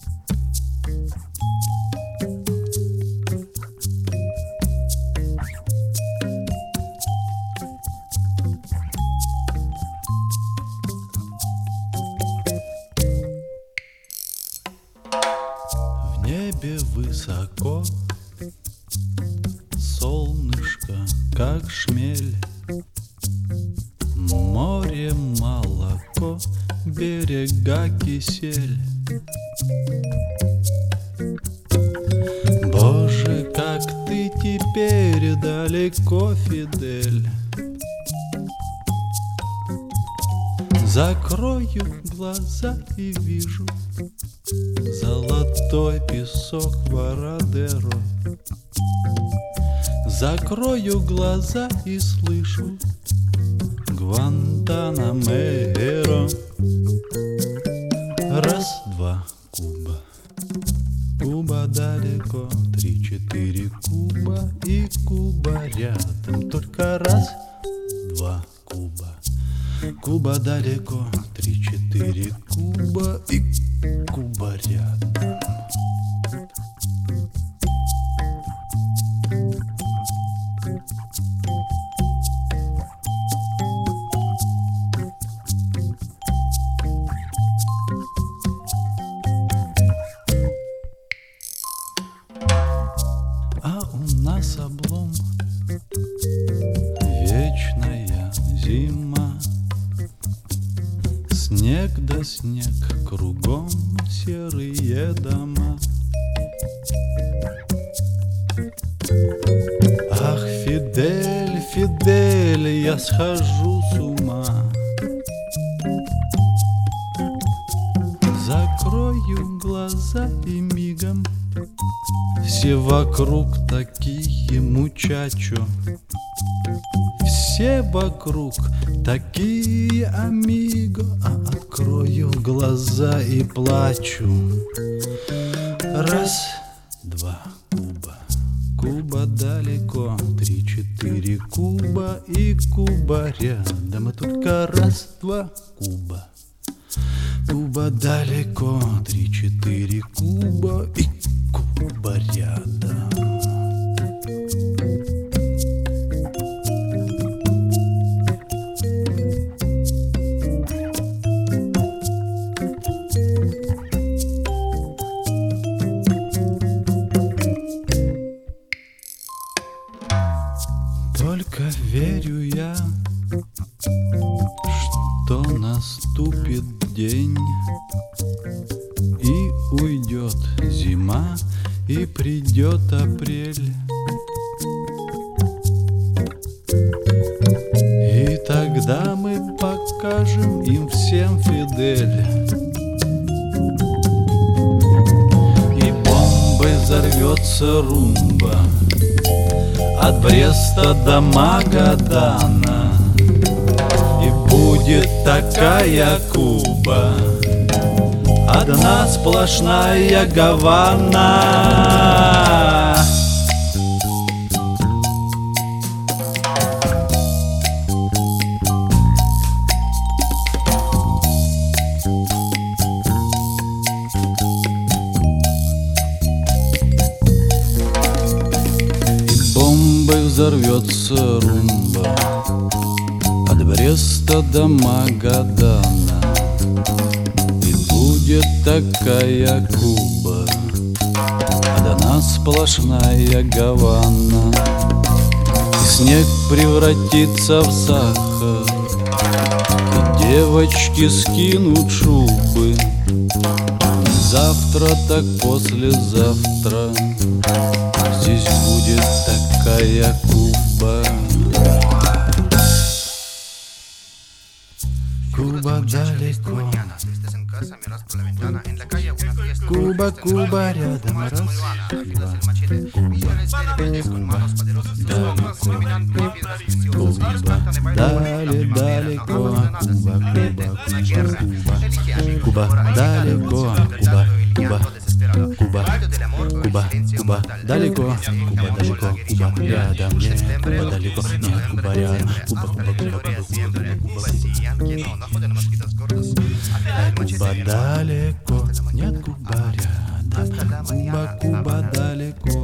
В небе высоко солнышко, как шмель, море молоко, берега кисель. Боже, как ты теперь далеко, Фидель. Закрою глаза и вижу золотой песок Варадеро. Закрою глаза и слышу Гвантанамо. Раз, два, Куба. Куба далеко, 3-4 Куба, и Куба рядом. Только раз, два, Куба. Куба далеко, 3-4 Куба, и Куба рядом. А у нас облом, вечная зима. Снег да снег, кругом серые дома. Ах, Фидель, Фидель, я схожу с ума. Закрою глаза и мигом все вокруг такие мучачо. Все вокруг такие амиго, а открою глаза и плачу. Раз, два, Куба. Куба далеко, 3-4 Куба, и Куба рядом. И только раз, два, Куба. Куба далеко, 3-4 Куба, и Куба рядом. Только верю я, что наступит день, и уйдет зима, и придет апрель. И тогда мы покажем им всем Фидель. И бомбой взорвется румба от Бреста до Магадана. И будет такая Куба, одна сплошная Гавана. Взорвется румба от Бреста до Магадана. И будет такая Куба, одна сплошная Гавана. И снег превратится в сахар, и девочки скинут шубы. Завтра так послезавтра здесь будет такая Куба. Куба далеко, Куба, Куба рядом. Раз, два, Куба, Куба, далеко, Куба, далеко, Куба, Куба, Куба, Куба, далеко, Куба, далеко, Куба рядом, нет, Куба далеко, нет, Куба рядом, Куба, Куба, Куба, Куба, Куба далеко, нет, Куба рядом. Куба, Куба далеко.